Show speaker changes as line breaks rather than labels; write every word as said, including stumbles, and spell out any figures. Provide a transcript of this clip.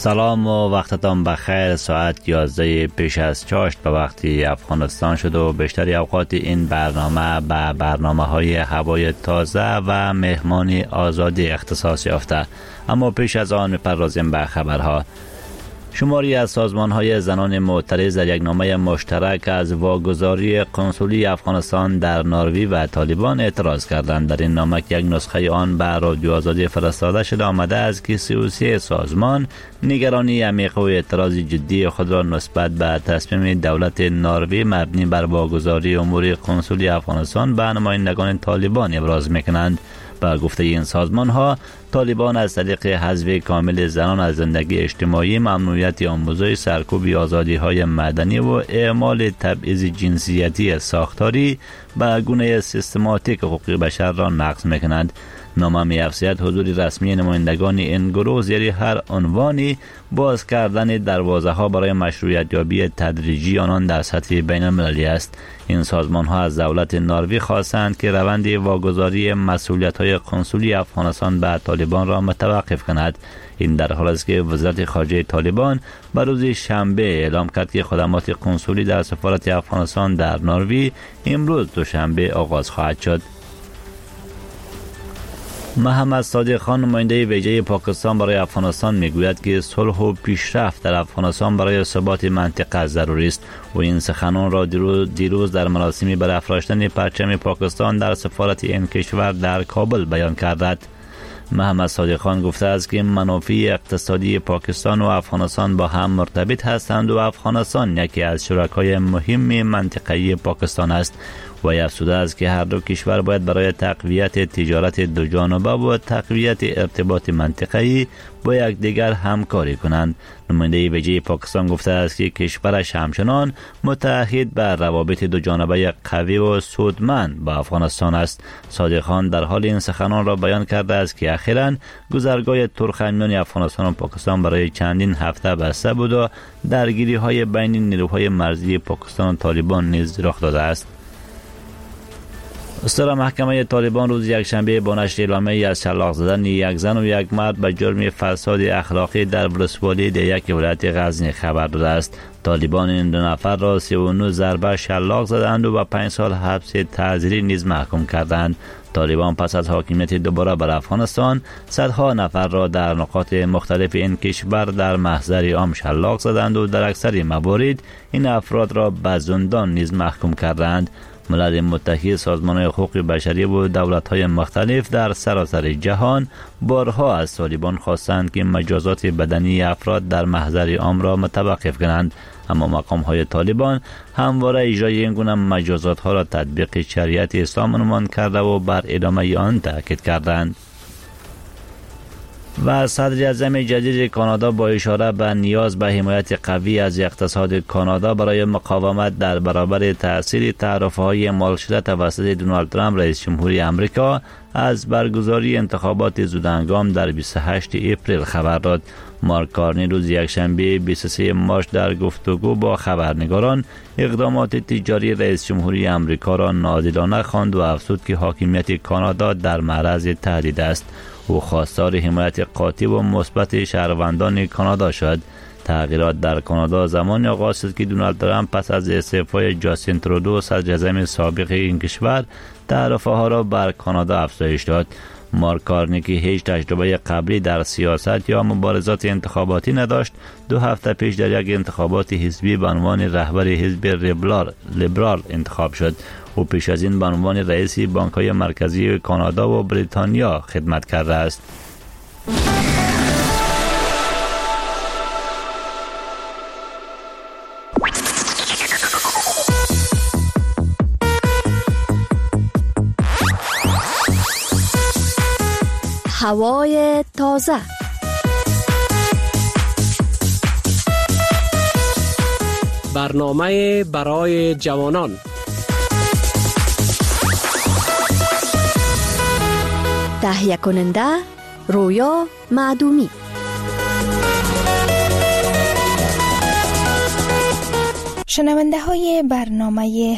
سلام و وقتتان بخیر. ساعت یازده پیش از چاشت به وقتی افغانستان شد و بیشتری اوقات این برنامه به برنامه های هوای تازه و مهمانی آزادی اختصاص یافته. اما پیش از آن می‌پردازیم به خبرها. شماری از سازمان‌های زنان معترض در یک نامه مشترک از واگذاری قنسولی افغانستان در نروژ و طالبان اعتراض کردند. در این نامه یک نسخه آن به رادیو آزادی فرستاده شده آمده است که سی و سه سازمان نگرانی عمیق و اعتراض جدی خود را نسبت به تصمیم دولت نروژ مبنی بر واگذاری امور قنسولی افغانستان به نمایندگان طالبان ابراز می‌کنند. با گفته این سازمان ها، طالبان از طریق حذف کامل زنان از زندگی اجتماعی، ممنوعیت آموزش، سرکوب آزادی های مدنی و اعمال تبعیض جنسیتی ساختاری به گونه سیستماتیک حقوق بشر را نقض میکنند. نامه می‌افزاید حضور رسمی نمایندگان این گروه زیر هر عنوانی باز کردن دروازه ها برای مشروعیت یابی تدریجی آنان در سطح بین المللی است. این سازمان ها از دولت نروژ خواستند که روند واگذاری مسئولیت های قنسولی افغانستان به طالبان را متوقف کند. این در حالی است که وزارت خارجه طالبان به روز شنبه اعلام کرد که خدمات قنسولی در سفارت افغانستان در نروژ امروز دوشنبه آغاز خواهد شد. محمد صادق خان، نماینده ویژه پاکستان برای افغانستان، میگوید که صلح و پیشرفت در افغانستان برای ثبات منطقه ضروری است و این سخنان را دیروز, دیروز در مراسمی برافراشتن پرچم پاکستان در سفارت این کشور در کابل بیان کرد. محمد صادق خان گفته است که منافع اقتصادی پاکستان و افغانستان با هم مرتبط هستند و افغانستان یکی از شرکای مهم منطقه‌ای پاکستان است و افزوده است که هر دو کشور باید برای تقویت تجارت دو جانبه و تقویت ارتباط منطقه‌ای با یکدیگر همکاری کنند. نماینده ویژه پاکستان گفته است که کشورش همچنان متعهد به روابط دو جانبه قوی و سودمند با افغانستان است. صادق خان در حال این سخنان را بیان کرده است که اخیراً گذرگاه ترخمیان افغانستان و پاکستان برای چندین هفته بسته بود و درگیری‌های بین نیروهای مرزی پاکستان و طالبان نیز رخ داده است. استرا محکمه طالبان روز یکشنبه با نشر اعلامیه‌ای از شلاق زدن یک زن و یک مرد به جرم فساد اخلاقی در ولسوالی در یک ولایت غزنی خبر داده است. طالبان این دو نفر را سی و نه ضربه شلاق زدند و به پنج سال حبس تعزیری نیز محکوم کردند. طالبان پس از حاکمیت دوباره بر افغانستان صدها نفر را در نقاط مختلف این کشور در محضر عام شلاق زدند و در اکثر موارد این افراد را به زندان نیز محکوم کردند. ملل متحد، سازمان حقوق بشری و دولت‌های مختلف در سراسر جهان بارها از طالبان خواستند که مجازات بدنی افراد در محضر عام را متوقف کنند، اما مقام‌های طالبان همواره اجرای این گونه مجازات‌ها را تطبیق شریعت اسلام عنوان کرده و بر ادامه آن تاکید کردند. و صدر اعظم جدید کانادا با اشاره به نیاز به حمایت قوی از اقتصاد کانادا برای مقاومت در برابر تأثیر تعرفه‌های مال شده توسط دونالد ترامپ رئیس جمهوری آمریکا از برگزاری انتخابات زودهنگام در بیست و هشتم اپریل خبر داد. مارک کارنی روز یکشنبه بیست و سوم مارس در گفتگو با خبرنگاران اقدامات تجاری رئیس جمهوری آمریکا را ناعادلانه خواند و افزود که حاکمیت کانادا در معرض تهدید است. او خواستار حمایت قاطع و مثبت شهروندان کانادا شد. تغییرات در کانادا زمانی آغاز شد که دونالد ترامپ پس از استعفای جاستین ترودو صدر اعظم سابق این کشور تعرفه ها را بر کانادا افزایش داد. مارک کارنی که هیچ تجربه قبلی در سیاست یا مبارزات انتخاباتی نداشت، دو هفته پیش در یک انتخابات حزبی به عنوان رهبر حزب لیبرال انتخاب شد. او پیش از این به عنوان رئیس بانک‌های مرکزی کانادا و بریتانیا خدمت کرده است.
هوای تازه.
برنامه برای جوانان.
تهیه کننده رویا معدومی.
شنونده های برنامه